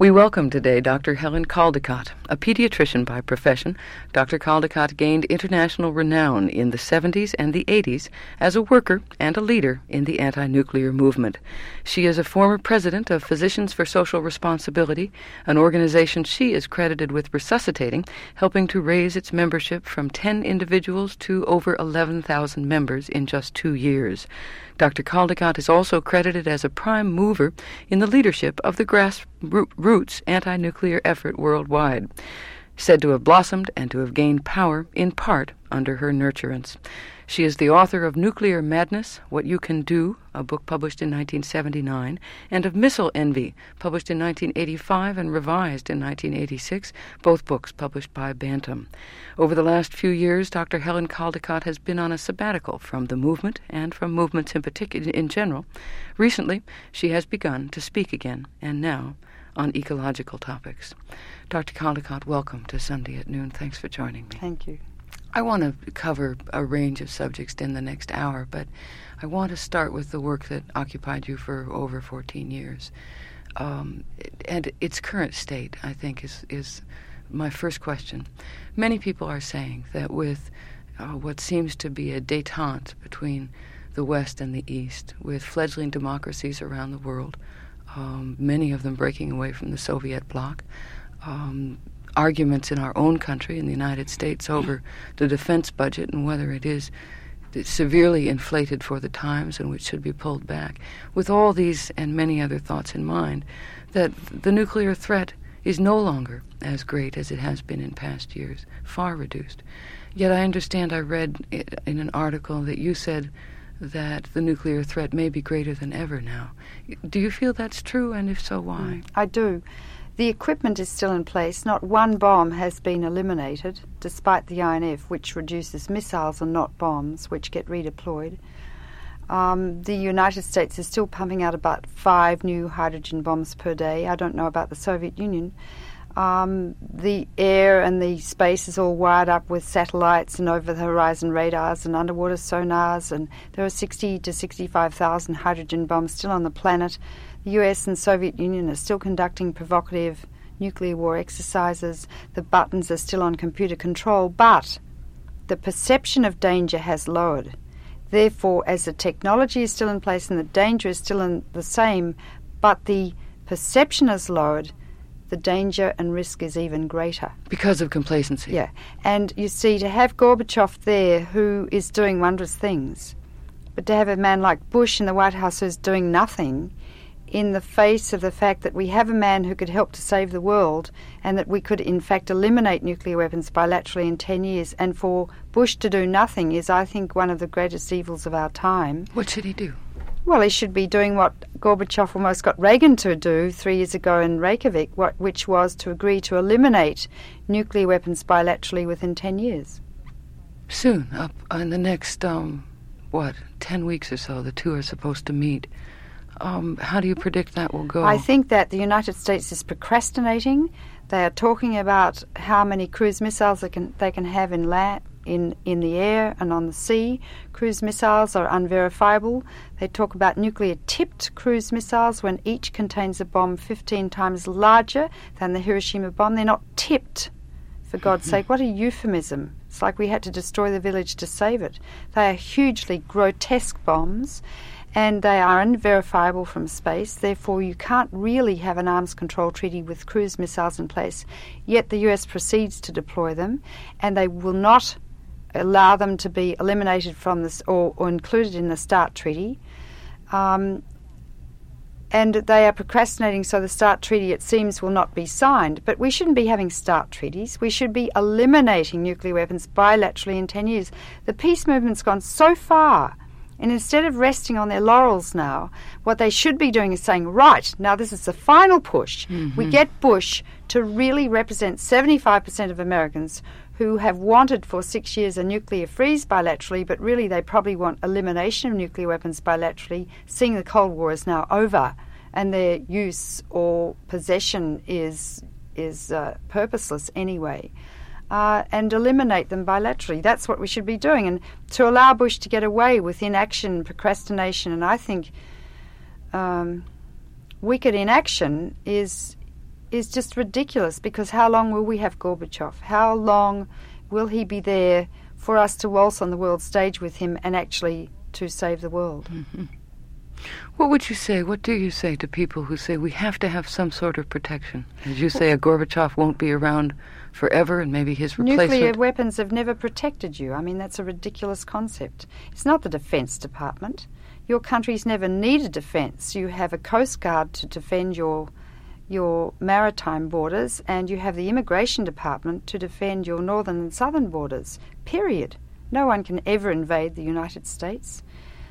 We welcome today Dr. Helen Caldicott, a pediatrician by profession. Dr. Caldicott gained international renown in the 70s and the 80s as a worker and a leader in the anti-nuclear movement. She is a former president of Physicians for Social Responsibility, an organization she is credited with resuscitating, helping to raise its membership from 10 individuals to over 11,000 members in just 2 years. Dr. Caldicott is also credited as a prime mover in the leadership of the grassroots anti-nuclear effort worldwide, said to have blossomed and to have gained power in part under her nurturance. She is the author of Nuclear Madness, What You Can Do, a book published in 1979, and of Missile Envy, published in 1985 and revised in 1986, both books published by Bantam. Over the last few years, Dr. Helen Caldicott has been on a sabbatical from the movement and from movements in particular in general. Recently, she has begun to speak again, and now on ecological topics. Dr. Caldicott, welcome to Sunday at Noon. Thanks for joining me. Thank you. I want to cover a range of subjects in the next hour, but I want to start with the work that occupied you for over 14 years. And its current state, I think, is my first question. Many people are saying that with what seems to be a détente between the West and the East, with fledgling democracies around the world, many of them breaking away from the Soviet bloc, arguments in our own country, in the United States, over the defense budget and whether it is severely inflated for the times and which should be pulled back. With all these and many other thoughts in mind, that the nuclear threat is no longer as great as it has been in past years, far reduced. Yet I understand, I read in an article that you said that the nuclear threat may be greater than ever now. Do you feel that's true, and if so, why? I do. The equipment is still in place. Not one bomb has been eliminated, despite the INF, which reduces missiles and not bombs, which get redeployed. The United States is still pumping out about 5 new hydrogen bombs per day. I don't know about the Soviet Union. The air and the space is all wired up with satellites and over-the-horizon radars and underwater sonars, and there are 60 to 65,000 hydrogen bombs still on the planet. The US and Soviet Union are still conducting provocative nuclear war exercises. The buttons are still on computer control, but the perception of danger has lowered. Therefore, as the technology is still in place and the danger is still the same, but the perception is lowered, the danger and risk is even greater. Because of complacency. Yeah. And you see, to have Gorbachev there, who is doing wondrous things, but to have a man like Bush in the White House who's doing nothing, in the face of the fact that we have a man who could help to save the world and that we could in fact eliminate nuclear weapons bilaterally in 10 years, and for Bush to do nothing is, I think, one of the greatest evils of our time. What should he do? Well, he should be doing what Gorbachev almost got Reagan to do 3 years ago in Reykjavik, which was to agree to eliminate nuclear weapons bilaterally within 10 years. Soon, up in the next, 10 weeks or so, the two are supposed to meet. How do you predict that will go? I think that the United States is procrastinating. They are talking about how many cruise missiles they can have in the air and on the sea. Cruise missiles are unverifiable. They talk about nuclear-tipped cruise missiles when each contains a bomb 15 times larger than the Hiroshima bomb. They're not tipped, for God's sake. What a euphemism. It's like we had to destroy the village to save it. They are hugely grotesque bombs, and they are unverifiable from space. Therefore, you can't really have an arms control treaty with cruise missiles in place. Yet the US proceeds to deploy them, and they will not allow them to be eliminated from this or included in the START treaty. And they are procrastinating, so the START treaty, it seems, will not be signed. But we shouldn't be having START treaties. We should be eliminating nuclear weapons bilaterally in 10 years. The peace movement's gone so far, and instead of resting on their laurels now, what they should be doing is saying, right, now this is the final push. We get Bush to really represent 75% of Americans who have wanted for 6 years a nuclear freeze bilaterally, but really they probably want elimination of nuclear weapons bilaterally, seeing the Cold War is now over and their use or possession is purposeless anyway. And eliminate them bilaterally. That's what we should be doing. And to allow Bush to get away with inaction, procrastination, and I think wicked inaction is is just ridiculous, because how long will we have Gorbachev? How long will he be there for us to waltz on the world stage with him and actually to save the world? Mm-hmm. What would you say, what do you say to people who say we have to have some sort of protection? As you say, a Gorbachev won't be around forever and maybe his replacement... Nuclear weapons have never protected you. I mean, that's a ridiculous concept. It's not the Defence Department. Your country's never needed defence. You have a Coast Guard to defend your maritime borders, and you have the Immigration Department to defend your northern and southern borders, period. No one can ever invade the United States.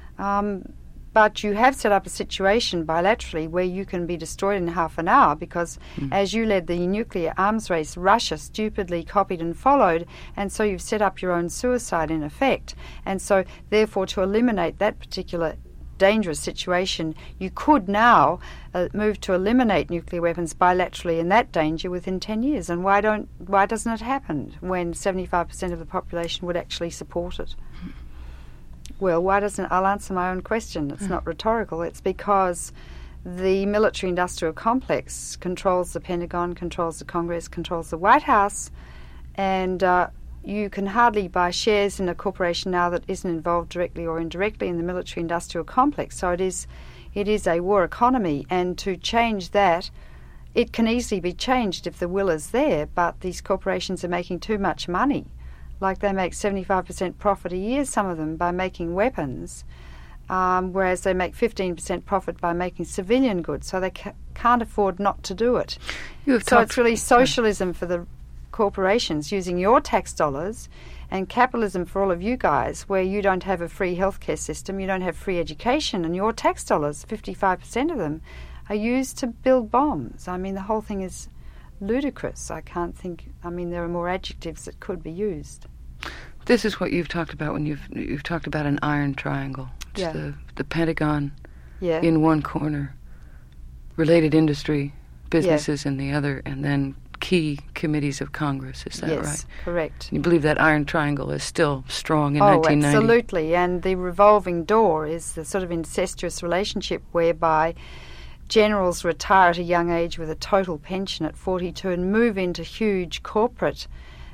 But you have set up a situation bilaterally where you can be destroyed in half an hour because, as you led the nuclear arms race, Russia stupidly copied and followed, and so you've set up your own suicide in effect. And so, therefore, to eliminate that particular dangerous situation, you could now move to eliminate nuclear weapons bilaterally in that danger within 10 years. And why doesn't it happen when 75% of the population would actually support it? Well, why doesn't... I'll answer my own question. It's not rhetorical. It's because the military-industrial complex controls the Pentagon, controls the Congress, controls the White House, and you can hardly buy shares in a corporation now that isn't involved directly or indirectly in the military-industrial complex. So it is a war economy, and to change that, it can easily be changed if the will is there, but these corporations are making too much money. Like they make 75% profit a year, some of them, by making weapons, whereas they make 15% profit by making civilian goods, so they can't afford not to do it. So it's really socialism for the corporations using your tax dollars, and capitalism for all of you guys, where you don't have a free healthcare system, you don't have free education, and your tax dollars, 55% of them, are used to build bombs. I mean, the whole thing is ludicrous. I can't think... I mean, there are more adjectives that could be used. This is what you've talked about when you've talked about an iron triangle. It's the Pentagon in one corner, related industry, businesses in the other, and then key committees of Congress. Is that right? Yes, correct. You believe that iron triangle is still strong in 1990? Oh, absolutely. And the revolving door is the sort of incestuous relationship whereby generals retire at a young age with a total pension at 42 and move into huge corporate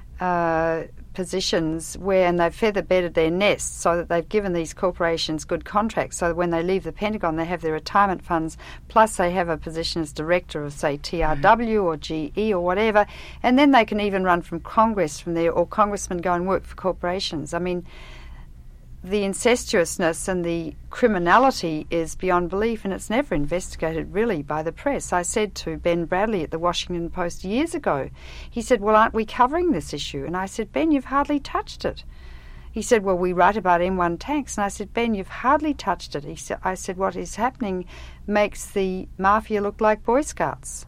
positions and they've feather-bedded their nests so that they've given these corporations good contracts, so that when they leave the Pentagon they have their retirement funds, plus they have a position as director of, say, TRW or GE or whatever, and then they can even run from Congress from there, or congressmen go and work for corporations. I mean, the incestuousness and the criminality is beyond belief, and it's never investigated really by the press. I said to Ben Bradley at the Washington Post years ago, he said, well, aren't we covering this issue? And I said, Ben, you've hardly touched it. He said, well, we write about M1 tanks. And I said, Ben, you've hardly touched it. I said, what is happening makes the mafia look like Boy Scouts.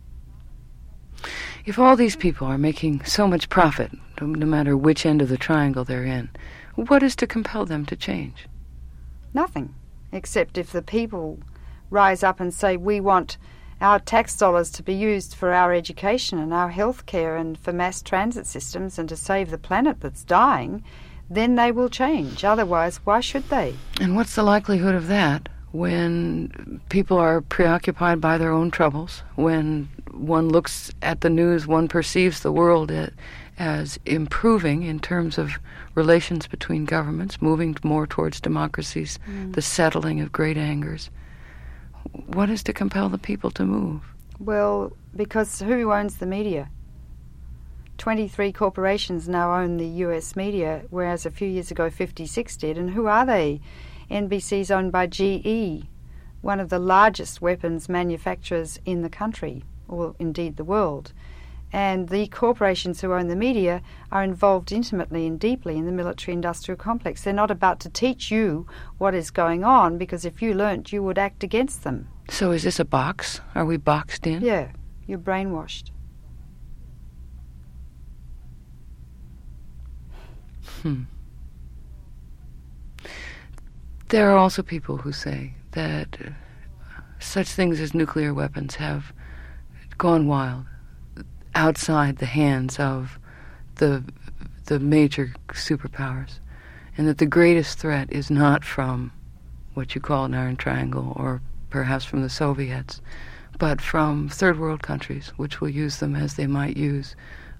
If all these people are making so much profit, no matter which end of the triangle they're in, what is to compel them to change? Nothing, except if the people rise up and say, we want our tax dollars to be used for our education and our health care and for mass transit systems and to save the planet that's dying, then they will change. Otherwise, why should they? And what's the likelihood of that when people are preoccupied by their own troubles, when one looks at the news, one perceives the world as improving in terms of relations between governments, moving more towards democracies, the settling of great angers? What is to compel the people to move? Well, because who owns the media? 23 corporations now own the US media, whereas a few years ago 56 did. And who are they? NBC's owned by GE, one of the largest weapons manufacturers in the country, or indeed the world. And the corporations who own the media are involved intimately and deeply in the military-industrial complex. They're not about to teach you what is going on, because if you learnt, you would act against them. So is this a box? Are we boxed in? Yeah, you're brainwashed. There are also people who say that such things as nuclear weapons have gone wild, outside the hands of the major superpowers, and that the greatest threat is not from what you call an iron triangle or perhaps from the Soviets, but from third world countries, which will use them as they might use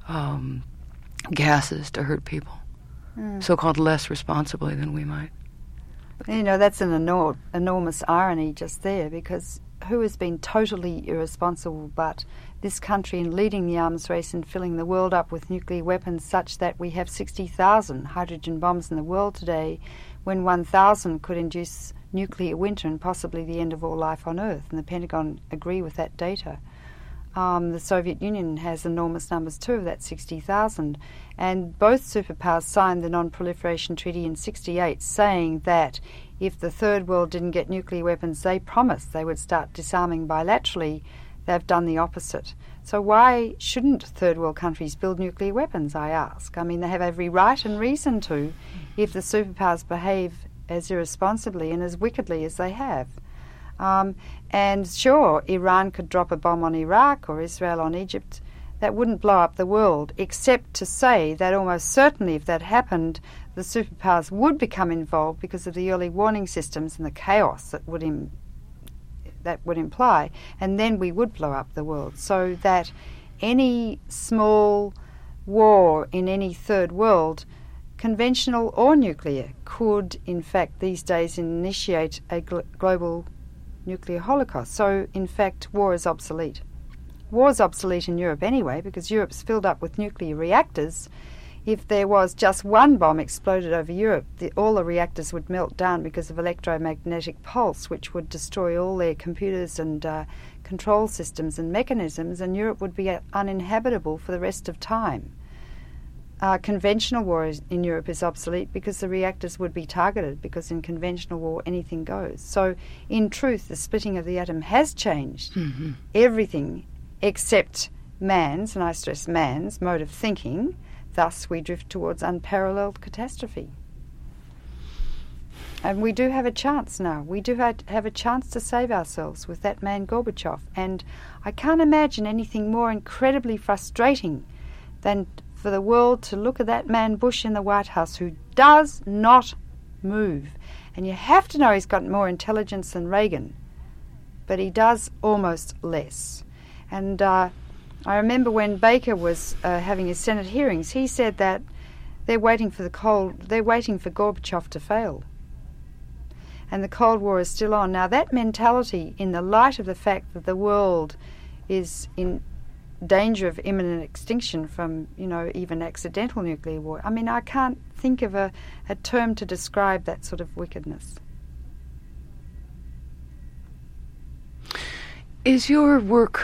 gases to hurt people, so-called less responsibly than we might. You know, that's an enormous irony just there, because who has been totally irresponsible but this country in leading the arms race and filling the world up with nuclear weapons such that we have 60,000 hydrogen bombs in the world today, when 1,000 could induce nuclear winter and possibly the end of all life on Earth, and the Pentagon agree with that data. The Soviet Union has enormous numbers too of that 60,000, and both superpowers signed the Non-Proliferation Treaty in 1968, saying that if the third world didn't get nuclear weapons, they promised they would start disarming bilaterally. They've done the opposite. So why shouldn't third world countries build nuclear weapons, I ask? I mean, they have every right and reason to, if the superpowers behave as irresponsibly and as wickedly as they have. And sure, Iran could drop a bomb on Iraq or Israel on Egypt. That wouldn't blow up the world, except to say that almost certainly if that happened, the superpowers would become involved because of the early warning systems and the chaos that would imply, and then we would blow up the world. So that any small war in any third world, conventional or nuclear, could in fact these days initiate a global nuclear holocaust. So in fact war is obsolete. War is obsolete in Europe anyway, because Europe's filled up with nuclear reactors. If there was just one bomb exploded over Europe, all the reactors would melt down because of electromagnetic pulse, which would destroy all their computers and control systems and mechanisms, and Europe would be uninhabitable for the rest of time. Conventional war in Europe is obsolete because the reactors would be targeted, because in conventional war anything goes. So in truth, the splitting of the atom has changed everything except man's, and I stress man's, mode of thinking. Thus we drift towards unparalleled catastrophe. And we do have a chance now. We do have a chance to save ourselves with that man Gorbachev. And I can't imagine anything more incredibly frustrating than for the world to look at that man Bush in the White House, who does not move. And you have to know he's got more intelligence than Reagan, but he does almost less. And I remember when Baker was having his Senate hearings, he said that they're waiting for Gorbachev to fail. And the Cold War is still on. Now that mentality, in the light of the fact that the world is in danger of imminent extinction from, even accidental nuclear war, I mean, I can't think of a term to describe that sort of wickedness. Is your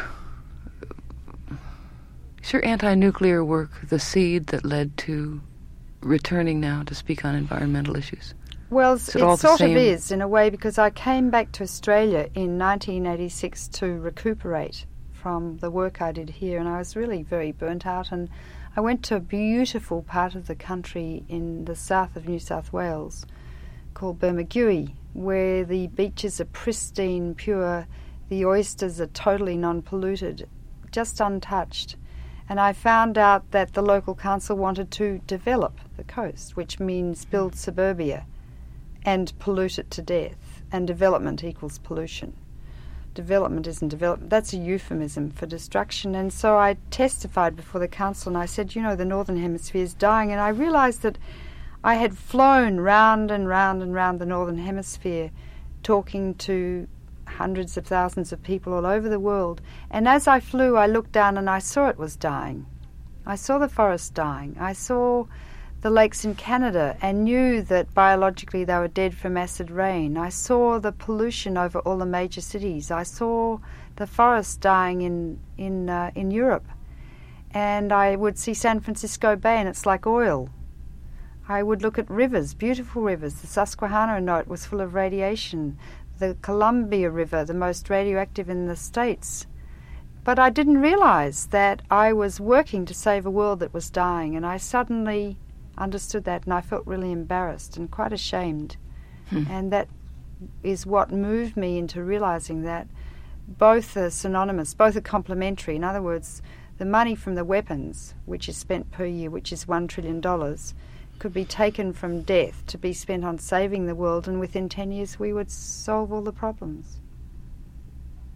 anti-nuclear work the seed that led to returning now to speak on environmental issues? Well, it sort of is, in a way, because I came back to Australia in 1986 to recuperate from the work I did here, and I was really very burnt out, and I went to a beautiful part of the country in the south of New South Wales called Bermagui, where the beaches are pristine, pure, the oysters are totally non-polluted, just untouched. And I found out that the local council wanted to develop the coast, which means build suburbia and pollute it to death. And development equals pollution. Development isn't development. That's a euphemism for destruction. And so I testified before the council and I said, the Northern Hemisphere is dying. And I realised that I had flown round and round and round the Northern Hemisphere talking to hundreds of thousands of people all over the world. And as I flew, I looked down and I saw it was dying. I saw the forest dying. I saw the lakes in Canada and knew that biologically they were dead from acid rain. I saw the pollution over all the major cities. I saw the forest dying in Europe. And I would see San Francisco Bay and it's like oil. I would look at rivers, beautiful rivers. The Susquehanna, I know it was full of radiation. The Columbia River, the most radioactive in the States. But I didn't realize that I was working to save a world that was dying, and I suddenly understood that, and I felt really embarrassed and quite ashamed. And that is what moved me into realizing that both are synonymous, both are complementary. In other words, the money from the weapons, which is spent per year, which is $1 trillion, could be taken from death to be spent on saving the world, and within 10 years we would solve all the problems.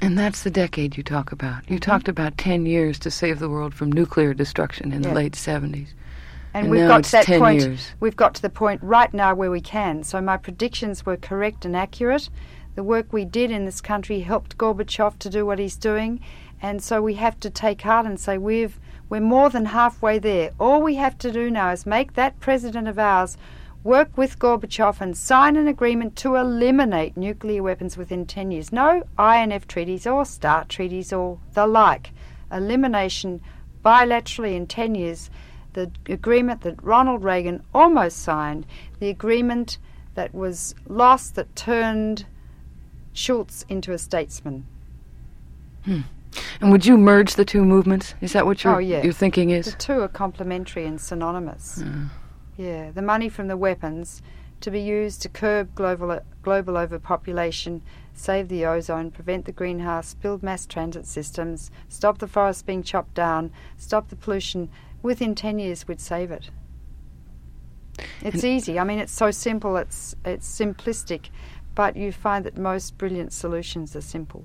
And that's the decade you talk about. You talked about 10 years to save the world from nuclear destruction in the late 70s. And we've got to that 10 point. Years. We've got to the point right now where we can. So my predictions were correct and accurate. The work we did in this country helped Gorbachev to do what he's doing. And so we have to take heart and say we're more than halfway there. All we have to do now is make that president of ours work with Gorbachev and sign an agreement to eliminate nuclear weapons within 10 years. No INF treaties or START treaties or the like. Elimination bilaterally in 10 years. The agreement that Ronald Reagan almost signed, the agreement that was lost that turned Schultz into a statesman. And would you merge the two movements? Is that what your thinking is? The two are complementary and synonymous. Yeah, the money from the weapons to be used to curb global overpopulation, save the ozone, prevent the greenhouse, build mass transit systems, stop the forests being chopped down, stop the pollution. Within 10 years, we'd save it. It's easy. I mean, it's so simple. It's simplistic, but you find that most brilliant solutions are simple.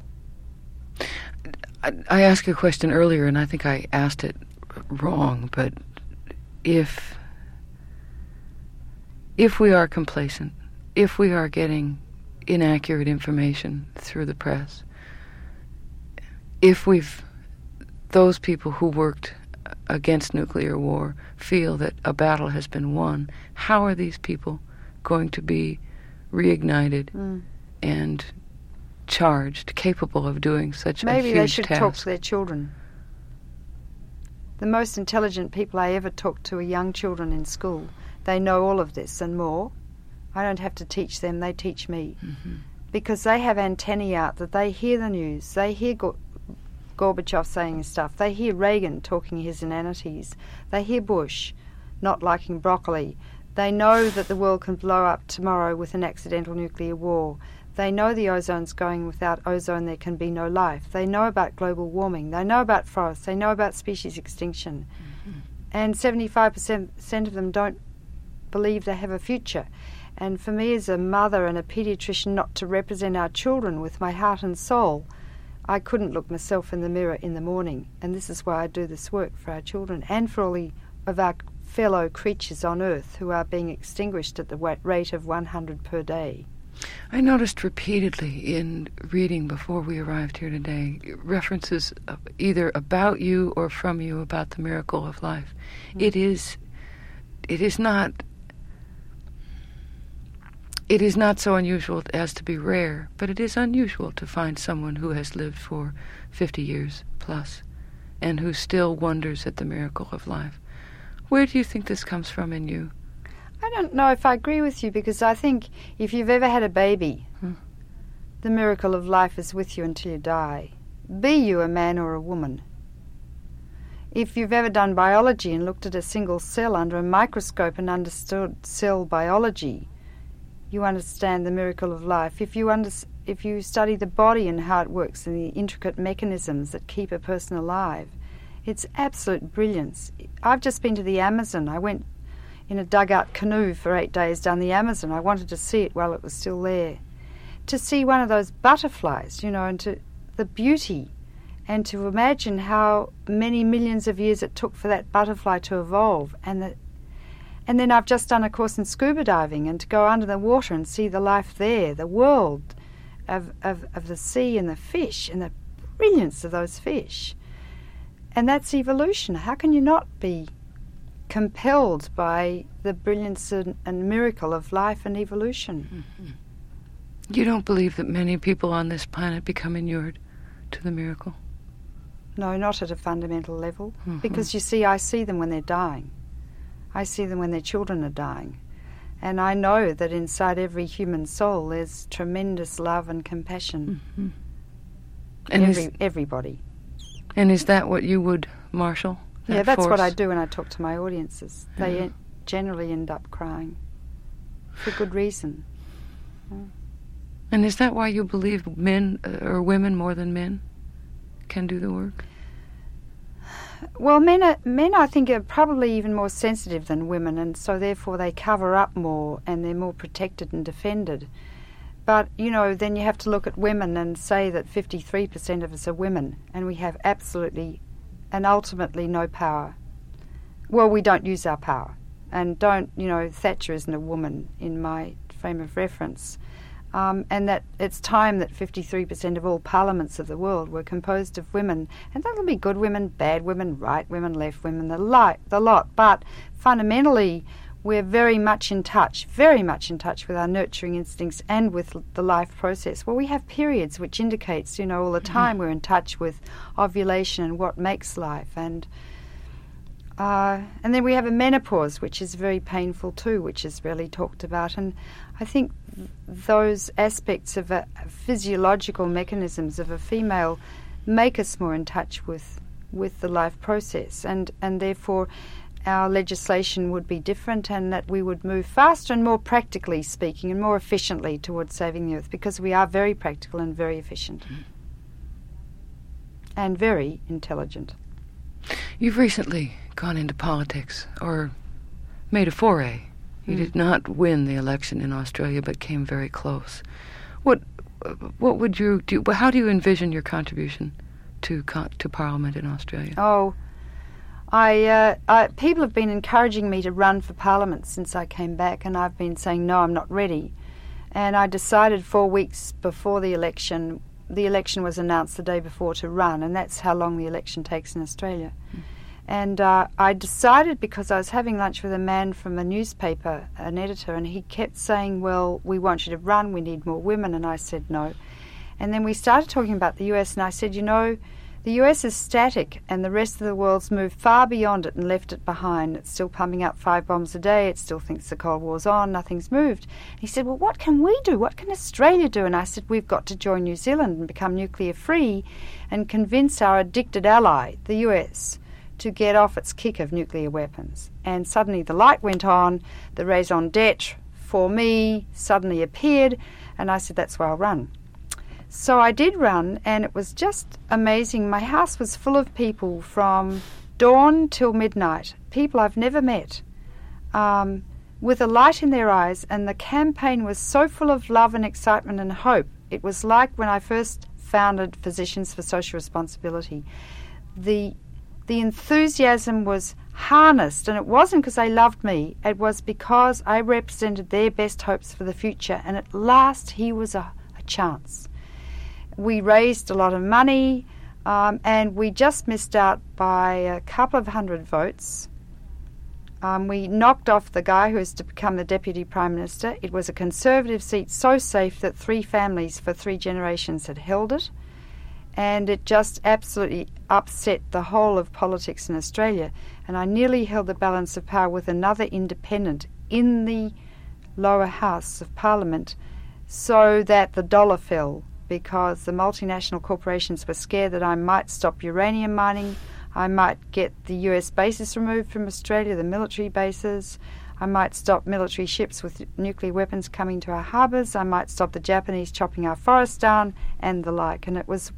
I asked a question earlier, and I think I asked it wrong, but if we are complacent, if we are getting inaccurate information through the press, if those people who worked against nuclear war feel that a battle has been won, how are these people going to be reignited and charged, capable of doing such a huge task? Maybe they should talk to their children. The most intelligent people I ever talked to are young children in school. They know all of this and more. I don't have to teach them, they teach me. Because they have antennae out that they hear the news, they hear Gorbachev saying his stuff, they hear Reagan talking his inanities, they hear Bush not liking broccoli, they know that the world can blow up tomorrow with an accidental nuclear war, they know the ozone's going, without ozone there can be no life, they know about global warming, they know about forests, they know about species extinction, and 75% of them don't believe they have a future. And for me as a mother and a paediatrician not to represent our children with my heart and soul, I couldn't look myself in the mirror in the morning, and this is why I do this work for our children and for all of our fellow creatures on Earth who are being extinguished at the rate of 100 per day. I noticed repeatedly in reading before we arrived here today references either about you or from you about the miracle of life. It is not so unusual as to be rare, but it is unusual to find someone who has lived for 50 years plus and who still wonders at the miracle of life. Where do you think this comes from in you? I don't know if I agree with you, because I think if you've ever had a baby, the miracle of life is with you until you die. Be you a man or a woman. If you've ever done biology and looked at a single cell under a microscope and understood cell biology, you understand the miracle of life. If you study the body and how it works and the intricate mechanisms that keep a person alive, it's absolute brilliance. I've just been to the Amazon. I went in a dugout canoe for 8 days down the Amazon. I wanted to see it while it was still there. To see one of those butterflies, and to the beauty, and to imagine how many millions of years it took for that butterfly to evolve, and then I've just done a course in scuba diving, and to go under the water and see the life there, the world of the sea and the fish and the brilliance of those fish. And that's evolution. How can you not be compelled by the brilliance and miracle of life and evolution? You don't believe that many people on this planet become inured to the miracle? No, not at a fundamental level. Because you see, I see them when they're dying. I see them when their children are dying. And I know that inside every human soul there's tremendous love and compassion. And everybody. And is that what you would marshal? Yeah, that's force? What I do when I talk to my audiences. They generally end up crying. For good reason. And is that why you believe men or women more than men can do the work? Well, men I think are probably even more sensitive than women, and so therefore they cover up more and they're more protected and defended. But, then you have to look at women and say that 53% of us are women, and we have absolutely and ultimately no power. Well, we don't use our power. And Thatcher isn't a woman in my frame of reference. And that it's time that 53% of all parliaments of the world were composed of women. And that'll be good women, bad women, right women, left women, the lot. But fundamentally, we're very much in touch with our nurturing instincts and with the life process. Well, we have periods which indicates, all the time we're in touch with ovulation and what makes life. And then we have a menopause, which is very painful too, which is rarely talked about. And I think those aspects of physiological mechanisms of a female make us more in touch with the life process. And therefore our legislation would be different, and that we would move faster and more practically speaking and more efficiently towards saving the earth, because we are very practical and very efficient and very intelligent. You've recently gone into politics, or made a foray. You did not win the election in Australia, but came very close. What would you do? How do you envision your contribution to Parliament in Australia? Oh, people have been encouraging me to run for Parliament since I came back, and I've been saying, no, I'm not ready. And I decided 4 weeks before the election was announced the day before, to run, and that's how long the election takes in Australia. And I decided, because I was having lunch with a man from a newspaper, an editor, and he kept saying, well, we want you to run, we need more women, and I said no. And then we started talking about the US, and I said, the US is static, and the rest of the world's moved far beyond it and left it behind. It's still pumping out 5 bombs a day. It still thinks the Cold War's on. Nothing's moved. And he said, well, what can we do? What can Australia do? And I said, we've got to join New Zealand and become nuclear free and convince our addicted ally, the US, to get off its kick of nuclear weapons. And suddenly the light went on. The raison d'etre for me suddenly appeared, and I said, that's where I'll run. So I did run, and it was just amazing. My house was full of people from dawn till midnight, people I've never met, with a light in their eyes, and the campaign was so full of love and excitement and hope. It was like when I first founded Physicians for Social Responsibility. The enthusiasm was harnessed, and it wasn't because they loved me. It was because I represented their best hopes for the future, and at last he was a chance. We raised a lot of money, and we just missed out by a couple of hundred votes. We knocked off the guy who was to become the Deputy Prime Minister. It was a Conservative seat, so safe that 3 families for 3 generations had held it. And it just absolutely upset the whole of politics in Australia. And I nearly held the balance of power with another independent in the lower house of Parliament, so that the dollar fell, because the multinational corporations were scared that I might stop uranium mining, I might get the US bases removed from Australia, the military bases, I might stop military ships with nuclear weapons coming to our harbours, I might stop the Japanese chopping our forests down, and the like. And it was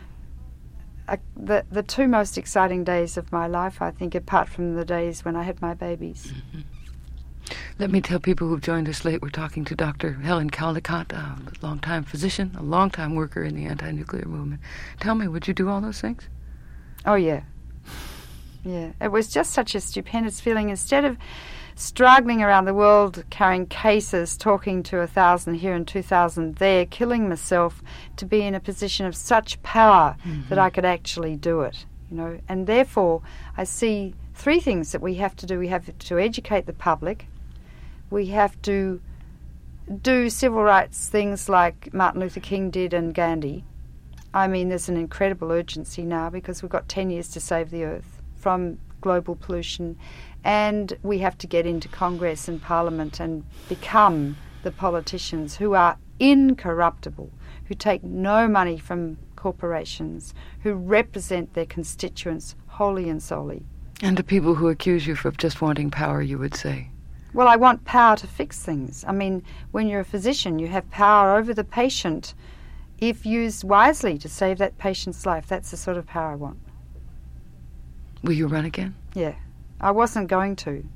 the 2 most exciting days of my life, I think, apart from the days when I had my babies. Mm-hmm. Let me tell people who've joined us late, we're talking to Dr. Helen Caldicott, a long-time physician, a long-time worker in the anti-nuclear movement. Tell me, would you do all those things? Oh, yeah. Yeah. It was just such a stupendous feeling. Instead of struggling around the world, carrying cases, talking to 1,000 here and 2,000 there, killing myself, to be in a position of such power that I could actually do it, And therefore, I see 3 things that we have to do. We have to educate the public. We have to do civil rights things like Martin Luther King did and Gandhi. I mean, there's an incredible urgency now because we've got 10 years to save the earth from global pollution, and we have to get into Congress and Parliament and become the politicians who are incorruptible, who take no money from corporations, who represent their constituents wholly and solely. And to people who accuse you of just wanting power, you would say? Well, I want power to fix things. I mean, when you're a physician, you have power over the patient if used wisely to save that patient's life. That's the sort of power I want. Will you run again? Yeah. I wasn't going to.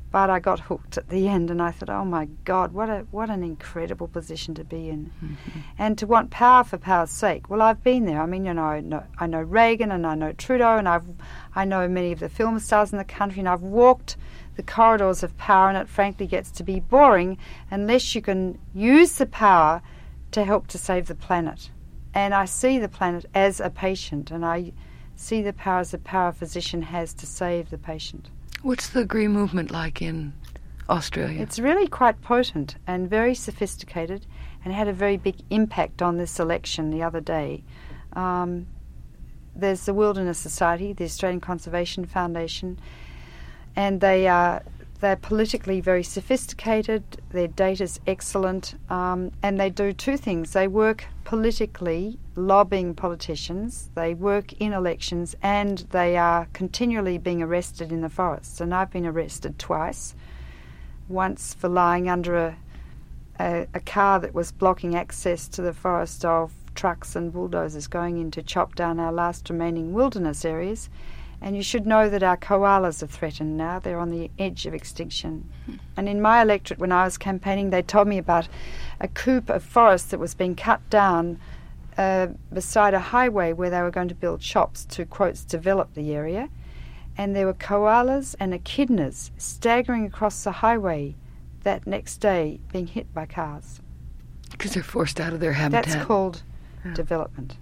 But I got hooked at the end, and I thought, oh my God, what an incredible position to be in. Mm-hmm. And to want power for power's sake. Well, I've been there. I mean, I know Reagan, and I know Trudeau, and I know many of the film stars in the country, and I've walked the corridors of power, and it frankly gets to be boring unless you can use the power to help to save the planet. And I see the planet as a patient, and I see the power as a power a physician has to save the patient. What's the Green movement like in Australia? It's really quite potent and very sophisticated, and had a very big impact on this election the other day. There's the Wilderness Society, the Australian Conservation Foundation, and they're politically very sophisticated. Their data's excellent, and they do two things. They work politically, lobbying politicians. They work in elections, and they are continually being arrested in the forests. And I've been arrested twice. Once for lying under a car that was blocking access to the forest of trucks and bulldozers going in to chop down our last remaining wilderness areas. And you should know that our koalas are threatened now. They're on the edge of extinction. And in my electorate, when I was campaigning, they told me about a coop of forest that was being cut down beside a highway where they were going to build shops to, quotes, develop the area. And there were koalas and echidnas staggering across the highway that next day being hit by cars. Because they're forced out of their habitat. That's called development.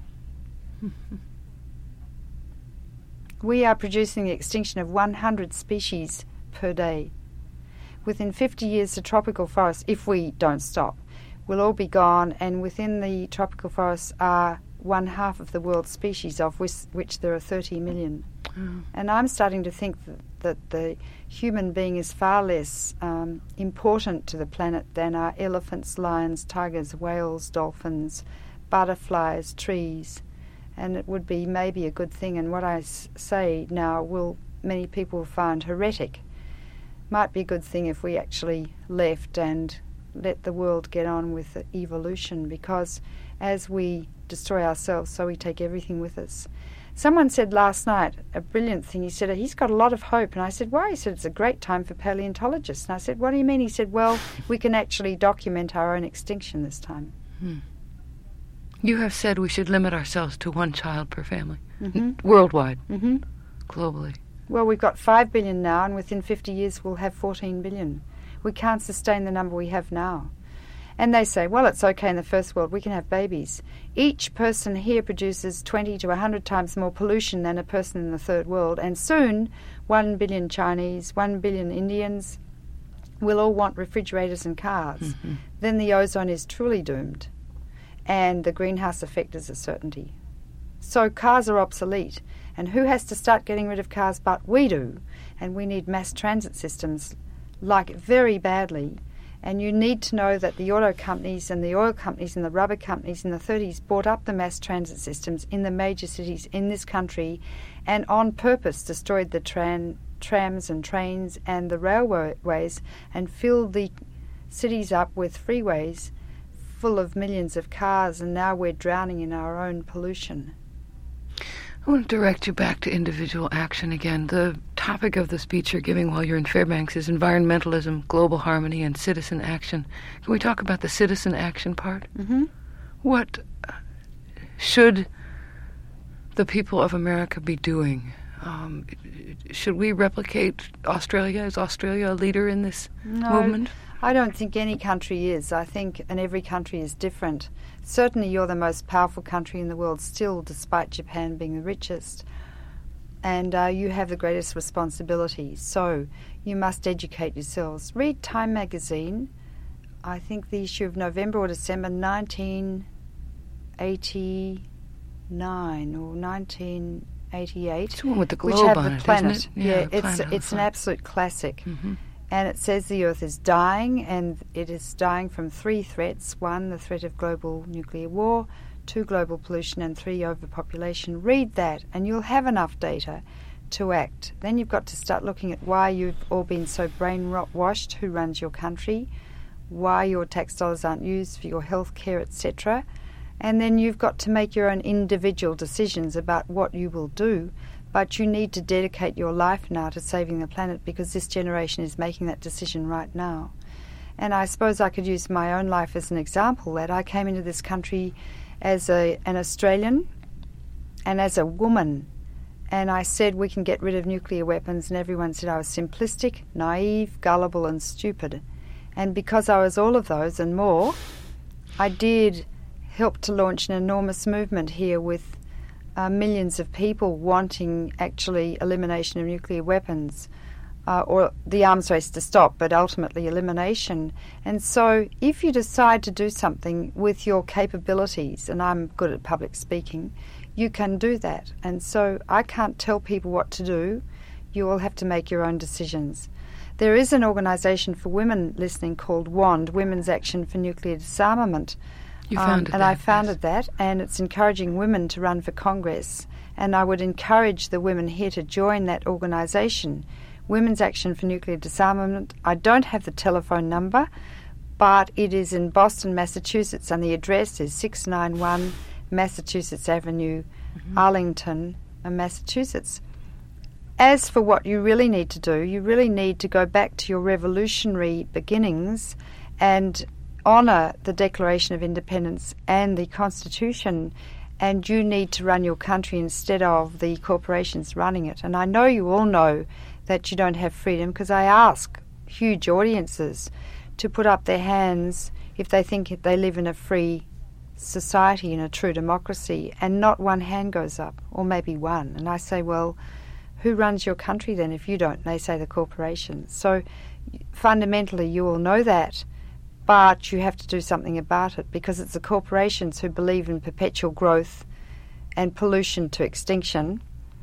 We are producing the extinction of 100 species per day. Within 50 years, the tropical forests, if we don't stop, will all be gone, and within the tropical forests are 1/2 of the world's species, of which there are 30 million. And I'm starting to think that the human being is far less important to the planet than are elephants, lions, tigers, whales, dolphins, butterflies, trees. And it would be maybe a good thing, and what I say now many people will find heretic. Might be a good thing if we actually left and let the world get on with the evolution, because as we destroy ourselves, so we take everything with us. Someone said last night a brilliant thing. He said, he's got a lot of hope. And I said, why? He said, it's a great time for paleontologists. And I said, what do you mean? He said, well, we can actually document our own extinction this time. You have said we should limit ourselves to 1 child per family, worldwide, globally. Well, we've got 5 billion now, and within 50 years we'll have 14 billion. We can't sustain the number we have now. And they say, well, it's okay in the first world, we can have babies. Each person here produces 20 to 100 times more pollution than a person in the third world, and soon 1 billion Chinese, 1 billion Indians will all want refrigerators and cars. Then the ozone is truly doomed, and the greenhouse effect is a certainty. So cars are obsolete, and who has to start getting rid of cars but we do? And we need mass transit systems, like very badly. And you need to know that the auto companies and the oil companies and the rubber companies in the 30s bought up the mass transit systems in the major cities in this country, and on purpose destroyed the trams and trains and the railways, and filled the cities up with freeways full of millions of cars, and now we're drowning in our own pollution. I want to direct you back to individual action again. The topic of the speech you're giving while you're in Fairbanks is environmentalism, global harmony, and citizen action. Can we talk about the citizen action part? What should the people of America be doing? Should we replicate Australia? Is Australia a leader in this movement? I don't think any country is. I think, and every country is different. Certainly you're the most powerful country in the world still, despite Japan being the richest. And you have the greatest responsibility. So you must educate yourselves. Read Time magazine. I think the issue of November or December 1989 or 1988. It's the one with the globe on it, isn't it? Yeah, it's an absolute classic. And it says the Earth is dying, and it is dying from 3 threats. 1, the threat of global nuclear war. 2, global pollution. And 3, overpopulation. Read that, and you'll have enough data to act. Then you've got to start looking at why you've all been so brainwashed, who runs your country, why your tax dollars aren't used for your health care, etc. And then you've got to make your own individual decisions about what you will do. but you need to dedicate your life now to saving the planet, because this generation is making that decision right now. And I suppose I could use my own life as an example, that I came into this country as an Australian and as a woman, and I said we can get rid of nuclear weapons, and everyone said I was simplistic, naive, gullible and stupid. And because I was all of those and more, I did help to launch an enormous movement here with millions of people wanting actually elimination of nuclear weapons, or the arms race to stop, but ultimately elimination. And so if you decide to do something with your capabilities, and I'm good at public speaking, you can do that. And so I can't tell people what to do. You will have to make your own decisions. There is an organisation for women listening called WAND, Women's Action for Nuclear Disarmament. You founded that. And I founded that, and it's encouraging women to run for Congress. And I would encourage the women here to join that organisation, Women's Action for Nuclear Disarmament. I don't have the telephone number, but it is in Boston, Massachusetts, and the address is 691 Massachusetts Avenue, Arlington, Massachusetts. As for what you really need to do, you really need to go back to your revolutionary beginnings and honour the Declaration of Independence and the Constitution, and you need to run your country instead of the corporations running it. And I know you all know that you don't have freedom, because I ask huge audiences to put up their hands if they think they live in a free society, in a true democracy, and not one hand goes up, or maybe one. And I say, well, who runs your country then if you don't? And they say the corporations. So fundamentally you will know that, but you have to do something about it, because it's the corporations who believe in perpetual growth and pollution to extinction,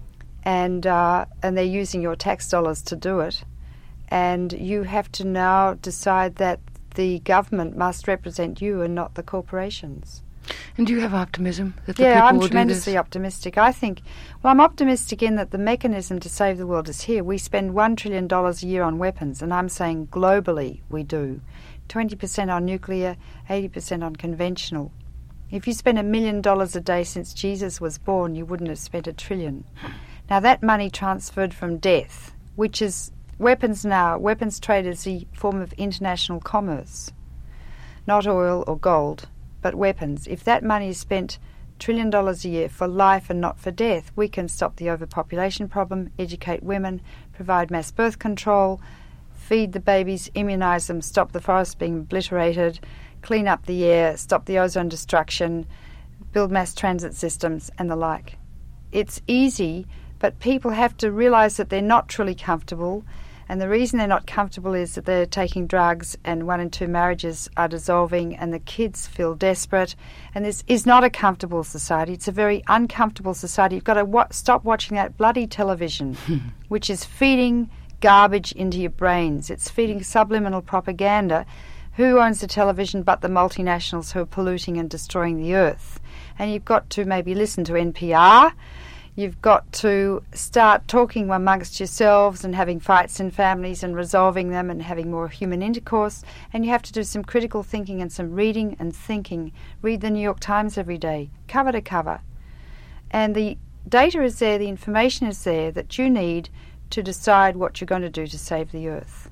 and they're using your tax dollars to do it. And you have to now decide that the government must represent you and not the corporations. And do you have optimism that the people will do this? Yeah, I'm tremendously optimistic. I think, well, I'm optimistic in that the mechanism to save the world is here. We spend $1 trillion a year on weapons, and I'm saying globally we do. 20% on nuclear, 80% on conventional. If you spend $1 million a day since Jesus was born, you wouldn't have spent $1 trillion. Now that money transferred from death, which is weapons now, weapons trade is a form of international commerce, not oil or gold, but weapons. If that money is spent $1 trillion a year for life and not for death, we can stop the overpopulation problem, educate women, provide mass birth control, feed the babies, immunise them, stop the forests being obliterated, clean up the air, stop the ozone destruction, build mass transit systems and the like. It's easy, but people have to realise that they're not truly comfortable. And the reason they're not comfortable is that they're taking drugs, and 1 in 2 marriages are dissolving, and the kids feel desperate. And this is not a comfortable society. It's a very uncomfortable society. You've got to stop watching that bloody television, which is feeding garbage into your brains. It's feeding subliminal propaganda. Who owns the television but the multinationals who are polluting and destroying the earth? And you've got to maybe listen to NPR. You've got to start talking amongst yourselves and having fights in families and resolving them and having more human intercourse. And you have to do some critical thinking and some reading and thinking. Read the New York Times every day, cover to cover. And the data is there, the information is there that you need to decide what you're going to do to save the earth.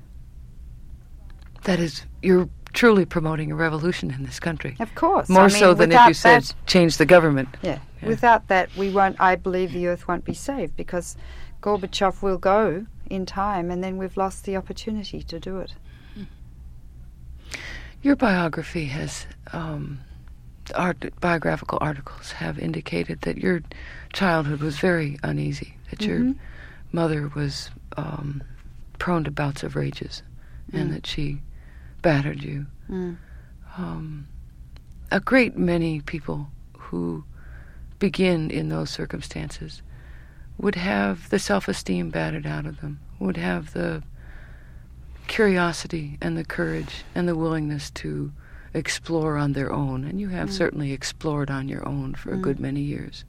That is, you're truly promoting a revolution in this country. Of course. More so than if you said change the government. Yeah. Without that, we won't. I believe the earth won't be saved, because Gorbachev will go in time, and then we've lost the opportunity to do it. Your biography has, biographical articles have indicated that your childhood was very uneasy, that your mother was prone to bouts of rages, and that she battered you. A great many people who begin in those circumstances would have the self-esteem battered out of them, would have the curiosity and the courage and the willingness to explore on their own. And you have certainly explored on your own for a good many years.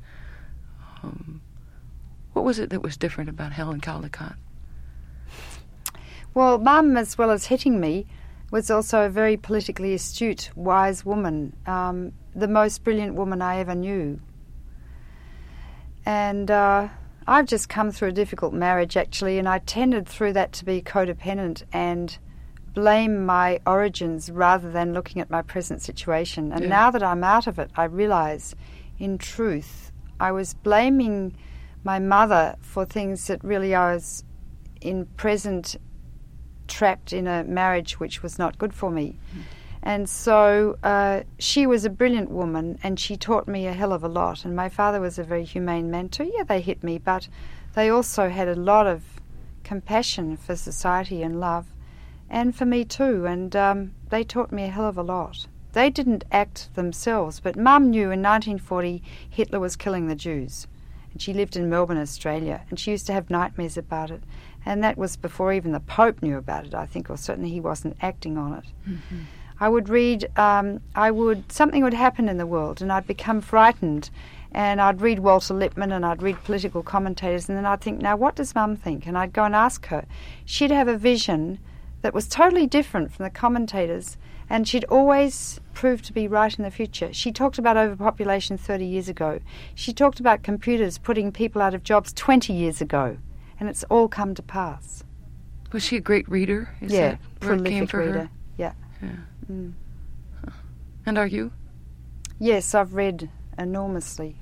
What was it that was different about Helen Caldicott? Well, Mum, as well as hitting me, was also a very politically astute, wise woman, the most brilliant woman I ever knew. And I I've just come through a difficult marriage, actually, and I tended through that to be codependent and blame my origins rather than looking at my present situation. And now that I'm out of it, I realise, in truth, I was blaming my mother for things that really I was in present trapped in a marriage which was not good for me. And so she was a brilliant woman, and she taught me a hell of a lot. And my father was a very humane man too. Yeah, they hit me, but they also had a lot of compassion for society and love, and for me too. And they taught me a hell of a lot. They didn't act themselves, but Mum knew in 1940 Hitler was killing the Jews. And she lived in Melbourne, Australia, and she used to have nightmares about it. And that was before even the Pope knew about it, I think, or certainly he wasn't acting on it. Mm-hmm. I would read, something would happen in the world and I'd become frightened, and I'd read Walter Lippmann and I'd read political commentators, and then I'd think, now what does Mum think? And I'd go and ask her. She'd have a vision that was totally different from the commentators, and she'd always prove to be right in the future. She talked about overpopulation 30 years ago. She talked about computers putting people out of jobs 20 years ago, and it's all come to pass. Was she a great reader? Is that where it came for reader. her? Yeah. Mm. And are you? Yes, I've read enormously.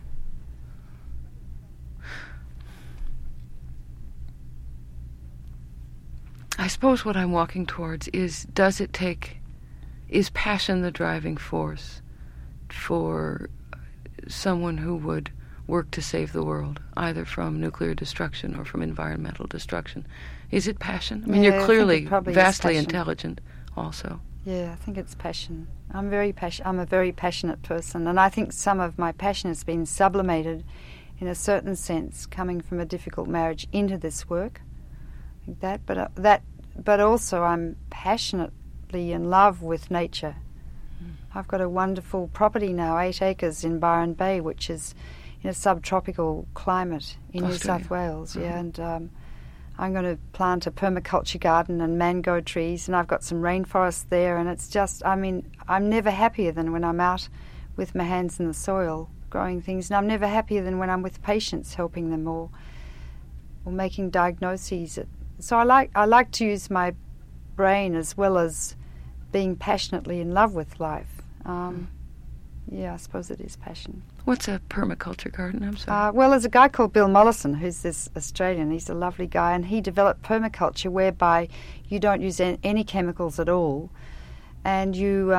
I suppose what I'm walking towards is is passion the driving force for someone who would work to save the world, either from nuclear destruction or from environmental destruction? Is it passion? I mean, you're clearly vastly intelligent also. Yeah, I think it's passion. I'm a very passionate person, and I think some of my passion has been sublimated in a certain sense, coming from a difficult marriage into this work. I think but also I'm passionately in love with nature. I've got a wonderful property now, 8 acres in Byron Bay, which is in a subtropical climate in Australia. New South Wales. Mm-hmm. Yeah, and I'm going to plant a permaculture garden and mango trees, and I've got some rainforest there, and it's just, I mean, I'm never happier than when I'm out with my hands in the soil growing things, and I'm never happier than when I'm with patients helping them or making diagnoses. So I like to use my brain as well as being passionately in love with life. Yeah, I suppose it is passion. What's a permaculture garden? I'm sorry. Well, there's a guy called Bill Mollison, who's this Australian. He's a lovely guy, and he developed permaculture, whereby you don't use any chemicals at all, and you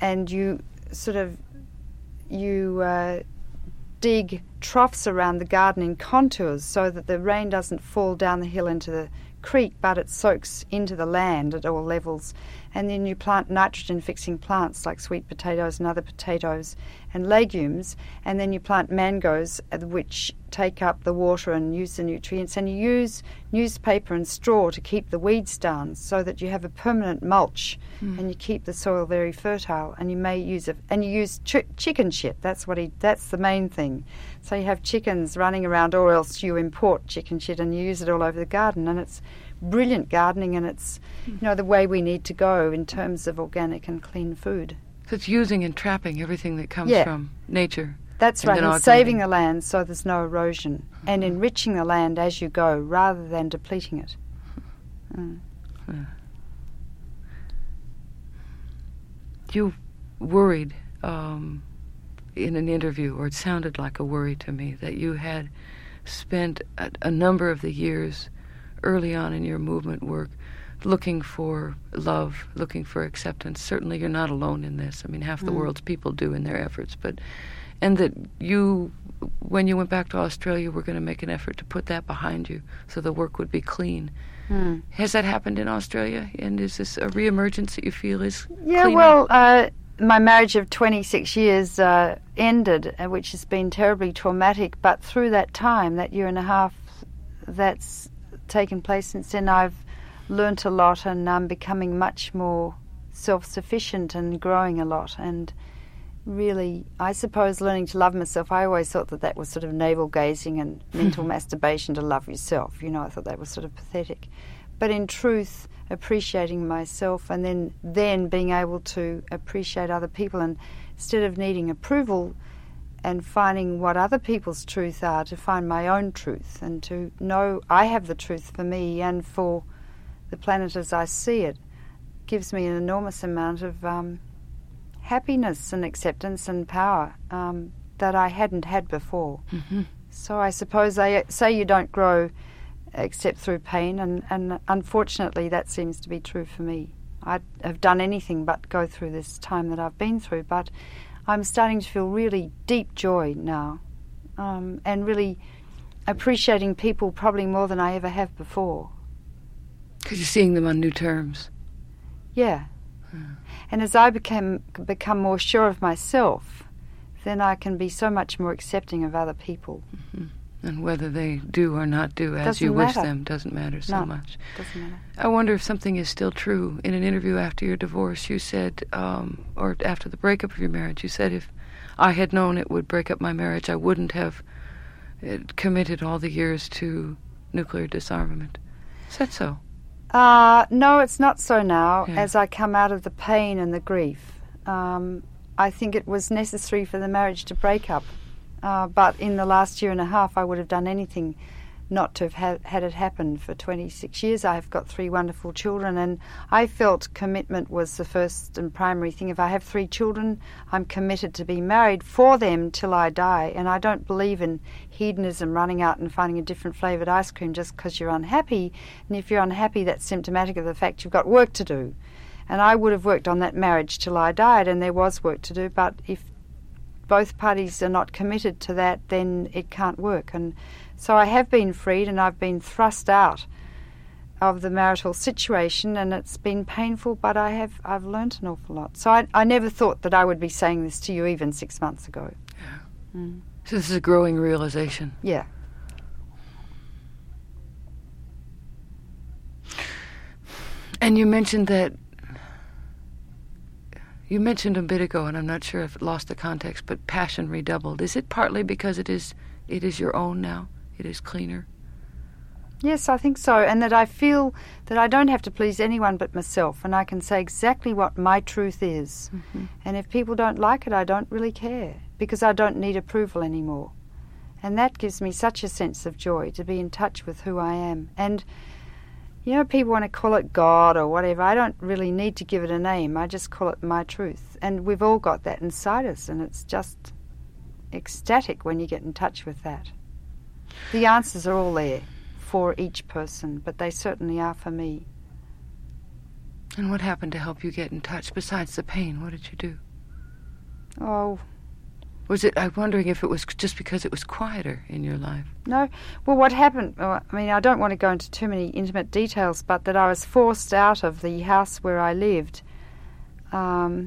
dig troughs around the garden in contours so that the rain doesn't fall down the hill into the creek, but it soaks into the land at all levels. And then you plant nitrogen-fixing plants like sweet potatoes and other potatoes and legumes, and then you plant mangoes, which take up the water and use the nutrients, and you use newspaper and straw to keep the weeds down so that you have a permanent mulch, and you keep the soil very fertile. And you may use chicken shit. That's the main thing. So you have chickens running around, or else you import chicken shit and you use it all over the garden, and it's brilliant gardening, and it's the way we need to go in terms of organic and clean food. So it's using and trapping everything that comes from nature. That's right, and saving the land so there's no erosion, and enriching the land as you go rather than depleting it. You worried in an interview, or it sounded like a worry to me, that you had spent a number of the years early on in your movement work looking for love, looking for acceptance. Certainly you're not alone in this. I mean, half the world's people do in their efforts. And that you, when you went back to Australia, were going to make an effort to put that behind you so the work would be clean. Has that happened in Australia? And is this a reemergence that you feel is cleaner? Well, my marriage of 26 years ended, which has been terribly traumatic. But through that time, that year and a half that's taken place since then, I've learnt a lot, and I'm becoming much more self-sufficient and growing a lot. And really, I suppose, learning to love myself, I always thought that was sort of navel-gazing and mental masturbation to love yourself. I thought that was sort of pathetic. But in truth, appreciating myself, and then being able to appreciate other people, and instead of needing approval, and finding what other people's truth are, to find my own truth, and to know I have the truth for me and for the planet as I see it, gives me an enormous amount of happiness and acceptance and power that I hadn't had before. Mm-hmm. So I suppose they say you don't grow except through pain, and unfortunately that seems to be true for me. I have done anything but go through this time that I've been through, but I'm starting to feel really deep joy now, and really appreciating people probably more than I ever have before. Because you're seeing them on new terms. Yeah. And as I become more sure of myself, then I can be so much more accepting of other people. Mm-hmm. And whether they do or not do as Doesn't you wish matter. them doesn't matter so much. Doesn't matter. I wonder if something is still true. In an interview after your divorce, you said, or after the breakup of your marriage, you said, if I had known it would break up my marriage, I wouldn't have committed all the years to nuclear disarmament. Is that so? No, it's not so now. Yeah. As I come out of the pain and the grief, I think it was necessary for the marriage to break up. But in the last year and a half, I would have done anything not to have had it happen. For 26 years, I've got 3 wonderful children, and I felt commitment was the first and primary thing. If I have 3 children, I'm committed to be married for them till I die, and I don't believe in hedonism, running out and finding a different flavoured ice cream just because you're unhappy. And if you're unhappy, that's symptomatic of the fact you've got work to do. And I would have worked on that marriage till I died, and there was work to do, but if both parties are not committed to that, then it can't work. And so I have been freed, and I've been thrust out of the marital situation, and it's been painful, but I've learnt an awful lot. So I never thought that I would be saying this to you even 6 months ago. Yeah. Mm. So this is a growing realization. Yeah. And you mentioned a bit ago, and I'm not sure if it lost the context, but passion redoubled. Is it partly because it is your own now? It is cleaner? Yes, I think so, and that I feel that I don't have to please anyone but myself, and I can say exactly what my truth is. Mm-hmm. And if people don't like it, I don't really care, because I don't need approval anymore. And that gives me such a sense of joy, to be in touch with who I am. And you know, people want to call it God or whatever. I don't really need to give it a name. I just call it my truth. And we've all got that inside us, and it's just ecstatic when you get in touch with that. The answers are all there for each person, but they certainly are for me. And what happened to help you get in touch besides the pain? What did you do? Oh... I'm wondering if it was just because it was quieter in your life. No. Well, what happened, I mean, I don't want to go into too many intimate details, but that I was forced out of the house where I lived by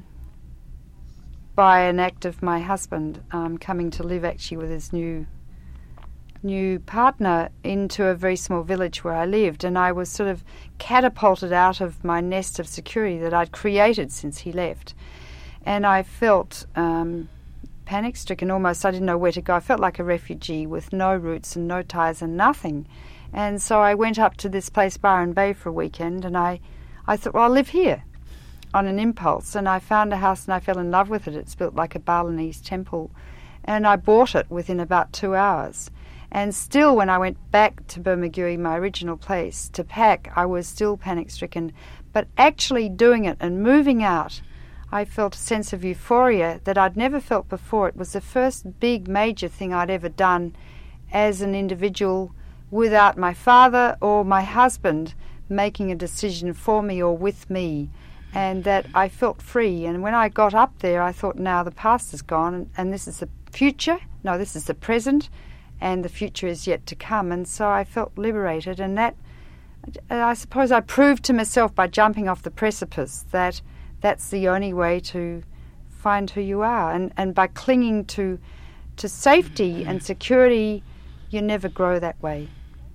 an act of my husband coming to live actually with his new partner into a very small village where I lived, and I was sort of catapulted out of my nest of security that I'd created since he left. And I felt... panic-stricken almost. I didn't know where to go. I felt like a refugee with no roots and no ties and nothing. And so I went up to this place, Byron Bay, for a weekend, and I thought, well, I'll live here on an impulse. And I found a house and I fell in love with it. It's built like a Balinese temple. And I bought it within about 2 hours. And still, when I went back to Bermagui, my original place, to pack, I was still panic-stricken. But actually doing it and moving out, I felt a sense of euphoria that I'd never felt before. It was the first big major thing I'd ever done as an individual without my father or my husband making a decision for me or with me, and that I felt free. And when I got up there, I thought, now the past is gone and this is the future. No, this is the present, and the future is yet to come. And so I felt liberated, and that, I suppose I proved to myself by jumping off the precipice that that's the only way to find who you are. And by clinging to safety and security, you never grow that way.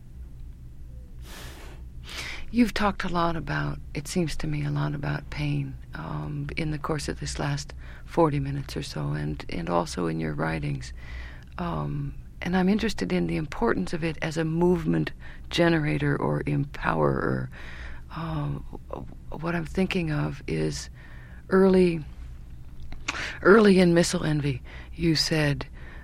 You've talked a lot about, it seems to me, a lot about pain in the course of this last 40 minutes or so, and also in your writings. And I'm interested in the importance of it as a movement generator or empowerer. What I'm thinking of is early in Missile Envy, you said,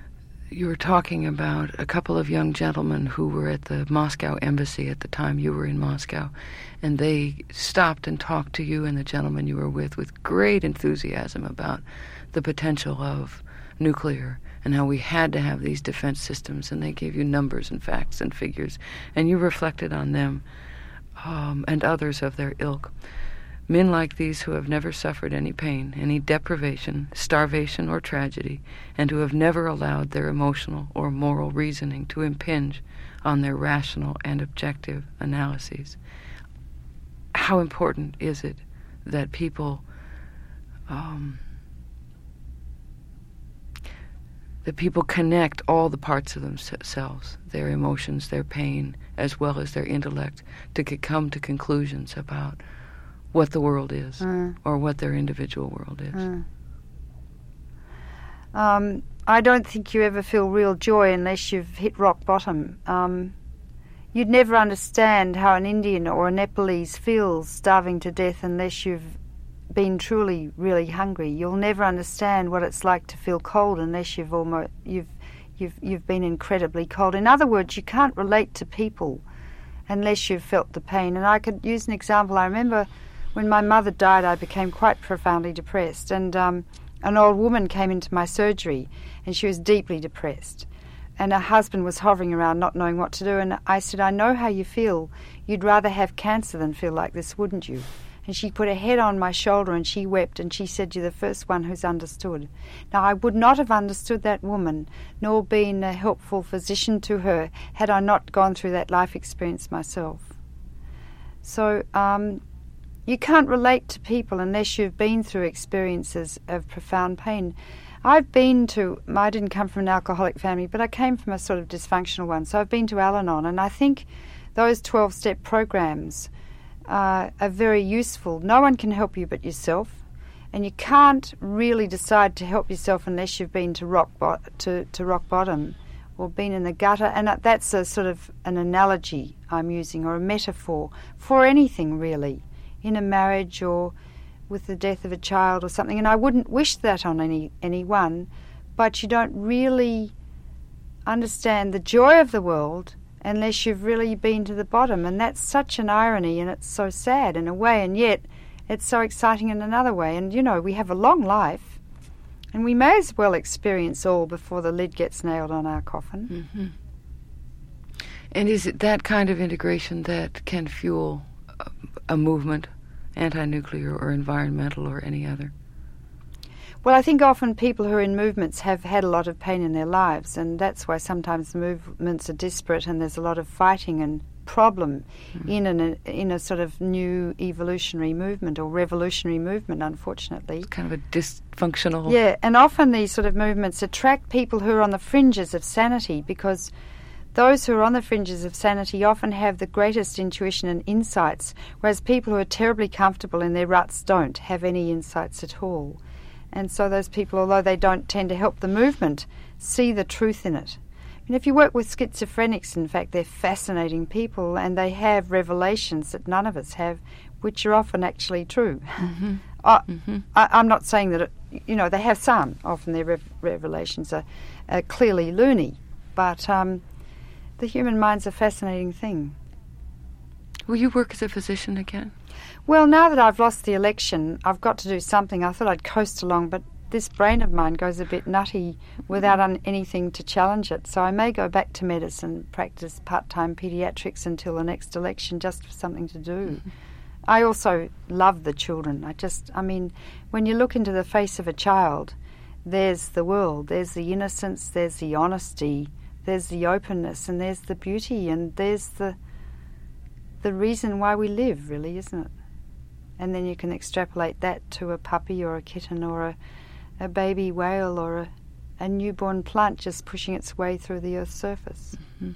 you were talking about a couple of young gentlemen who were at the Moscow embassy at the time you were in Moscow, and they stopped and talked to you and the gentleman you were with great enthusiasm about the potential of nuclear and how we had to have these defense systems, and they gave you numbers and facts and figures, and you reflected on them and others of their ilk. Men like these who have never suffered any pain, any deprivation, starvation, or tragedy, and who have never allowed their emotional or moral reasoning to impinge on their rational and objective analyses. How important is it that people connect all the parts of themselves, their emotions, their pain, as well as their intellect, to come to conclusions about what the world is or what their individual world is? I don't think you ever feel real joy unless you've hit rock bottom. You'd never understand how an Indian or a Nepalese feels starving to death unless you've been truly, really hungry. You'll never understand what it's like to feel cold unless you've been incredibly cold. In other words, you can't relate to people unless you've felt the pain. And I could use an example. I remember when my mother died, I became quite profoundly depressed, and an old woman came into my surgery, and she was deeply depressed, and her husband was hovering around not knowing what to do, and I said, I know how you feel. You'd rather have cancer than feel like this, wouldn't you? And she put her head on my shoulder and she wept, and she said, you're the first one who's understood. Now, I would not have understood that woman, nor been a helpful physician to her, had I not gone through that life experience myself. So, you can't relate to people unless you've been through experiences of profound pain. I didn't come from an alcoholic family, but I came from a sort of dysfunctional one. So I've been to Al-Anon, and I think those 12-step programs are very useful. No one can help you but yourself, and you can't really decide to help yourself unless you've been to rock bottom or been in the gutter. And that's a sort of an analogy I'm using, or a metaphor for anything really, in a marriage or with the death of a child or something. And I wouldn't wish that on anyone, but you don't really understand the joy of the world unless you've really been to the bottom. And that's such an irony, and it's so sad in a way, and yet it's so exciting in another way. And, we have a long life, and we may as well experience all before the lid gets nailed on our coffin. Mm-hmm. And is it that kind of integration that can fuel a movement, anti-nuclear or environmental or any other? Well, I think often people who are in movements have had a lot of pain in their lives, and that's why sometimes the movements are disparate and there's a lot of fighting and problem in a sort of new evolutionary movement or revolutionary movement, unfortunately. It's kind of a dysfunctional... Yeah, and often these sort of movements attract people who are on the fringes of sanity, because those who are on the fringes of sanity often have the greatest intuition and insights, whereas people who are terribly comfortable in their ruts don't have any insights at all. And so those people, although they don't tend to help the movement, see the truth in it. And if you work with schizophrenics, in fact, they're fascinating people, and they have revelations that none of us have, which are often actually true. Mm-hmm. I'm not saying that, they have some. Often their revelations are clearly loony, but... the human mind's a fascinating thing. Will you work as a physician again? Well, now that I've lost the election, I've got to do something. I thought I'd coast along, but this brain of mine goes a bit nutty without anything to challenge it. So I may go back to medicine, practice part-time pediatrics until the next election, just for something to do. Mm-hmm. I also love the children. When you look into the face of a child, there's the world, there's the innocence, there's the honesty, there's the openness, and there's the beauty, and there's the reason why we live, really, isn't it? And then you can extrapolate that to a puppy or a kitten or a baby whale or a newborn plant just pushing its way through the Earth's surface. Mm-hmm.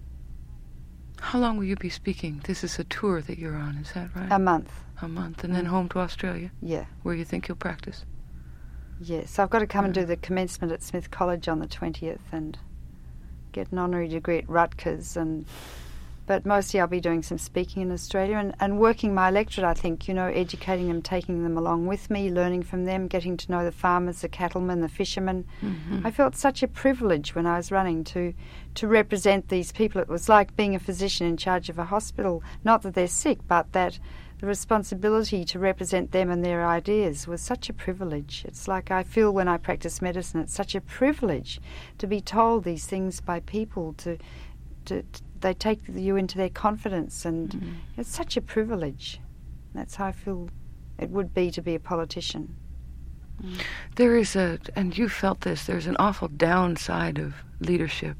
How long will you be speaking? This is a tour that you're on, is that right? A month. A month, and then home to Australia? Yeah. Where you think you'll practice? Yes, I've got to come and do the commencement at Smith College on the 20th and get an honorary degree at Rutgers, but mostly I'll be doing some speaking in Australia and working my electorate, I think, educating them, taking them along with me, learning from them, getting to know the farmers, the cattlemen, the fishermen. Mm-hmm. I felt such a privilege when I was running to represent these people. It was like being a physician in charge of a hospital, not that they're sick, but that the responsibility to represent them and their ideas was such a privilege. It's like I feel when I practice medicine, it's such a privilege to be told these things by people, they take you into their confidence, and it's such a privilege. That's how I feel it would be to be a politician. There is and you felt this, there's an awful downside of leadership.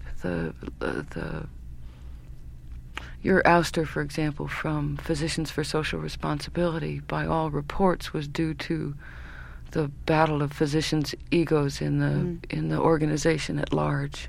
Your ouster, for example, from Physicians for Social Responsibility, by all reports, was due to the battle of physicians' egos in the organization at large.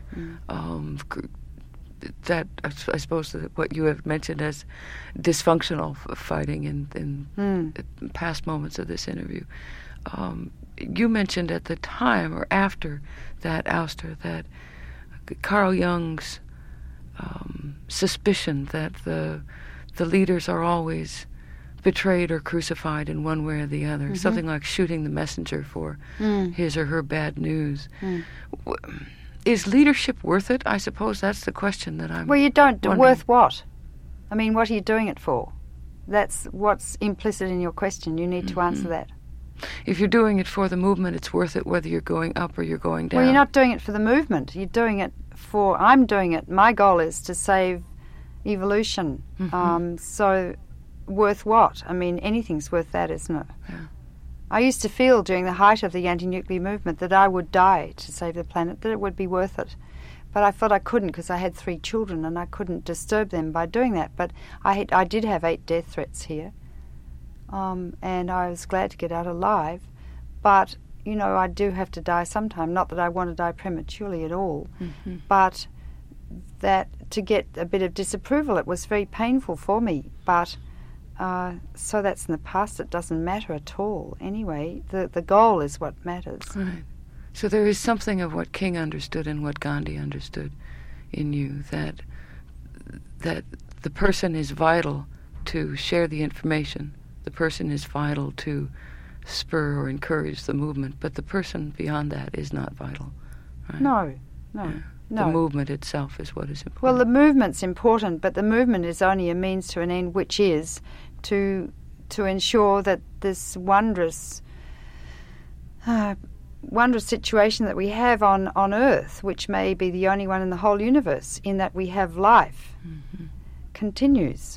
That I suppose that what you have mentioned as dysfunctional fighting in past moments of this interview. You mentioned at the time or after that ouster that Carl Jung's suspicion that the leaders are always betrayed or crucified in one way or the other, something like shooting the messenger for his or her bad news. Is leadership worth it? I suppose that's the question that I'm Well, you don't. wondering. Worth what? I mean, what are you doing it for? That's what's implicit in your question. You need to answer that. If you're doing it for the movement, it's worth it whether you're going up or you're going down. Well, you're not doing it for the movement. You're doing it for... I'm doing it. My goal is to save evolution. So worth what? I mean, anything's worth that, isn't it? Yeah. I used to feel during the height of the anti-nuclear movement that I would die to save the planet, that it would be worth it. But I felt I couldn't because I had 3 children and I couldn't disturb them by doing that. But I did have 8 death threats here. And I was glad to get out alive. But, I do have to die sometime. Not that I want to die prematurely at all. But that to get a bit of disapproval, it was very painful for me. But... so that's in the past. It doesn't matter at all. Anyway, the goal is what matters. Right. So there is something of what King understood and what Gandhi understood in you, that the person is vital to share the information. The person is vital to spur or encourage the movement, but the person beyond that is not vital. Right? No. Yeah. No. The movement itself is what is important. Well, the movement's important, but the movement is only a means to an end, which is to ensure that this wondrous situation that we have on Earth, which may be the only one in the whole universe, in that we have life, continues.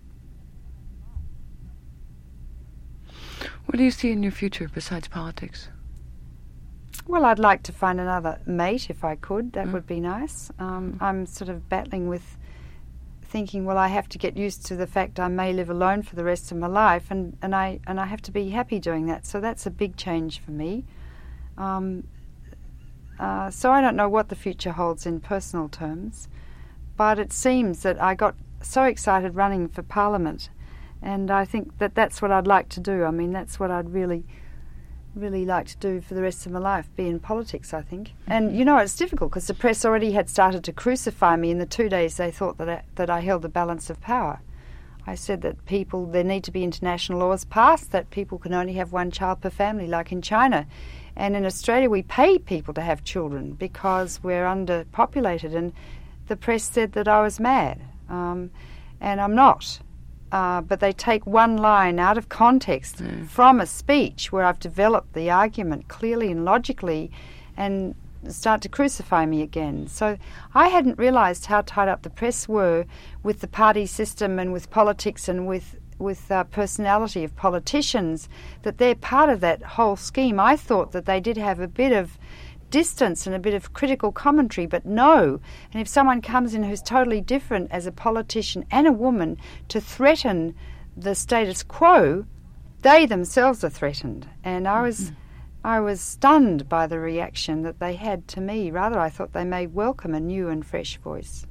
What do you see in your future besides politics? Well, I'd like to find another mate if I could. That would be nice. I'm sort of battling with thinking, well, I have to get used to the fact I may live alone for the rest of my life, and I have to be happy doing that. So that's a big change for me. So I don't know what the future holds in personal terms, but it seems that I got so excited running for Parliament, and I think that that's what I'd like to do. I mean, that's what I'd really like to do for the rest of my life, be in politics, I think. And, it's difficult because the press already had started to crucify me in the 2 days they thought that I held the balance of power. I said that there need to be international laws passed, that people can only have 1 child per family, like in China. And in Australia, we pay people to have children because we're underpopulated. And the press said that I was mad, and I'm not. But they take one line out of context from a speech where I've developed the argument clearly and logically and start to crucify me again. So I hadn't realised how tied up the press were with the party system and with politics and with personality of politicians, that they're part of that whole scheme. I thought that they did have a bit of distance and a bit of critical commentary, but no. And if someone comes in who's totally different as a politician and a woman to threaten the status quo, they themselves are threatened. And I was stunned by the reaction that they had to me. Rather, I thought they may welcome a new and fresh voice.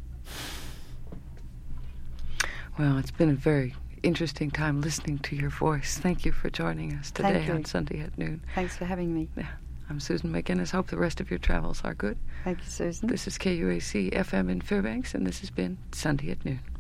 Well, it's been a very interesting time listening to your voice. Thank you for joining us today on Sunday at Noon. Thanks for having me. Yeah. I'm Susan McGinnis. Hope the rest of your travels are good. Thank you, Susan. This is KUAC FM in Fairbanks, and this has been Sunday at Noon.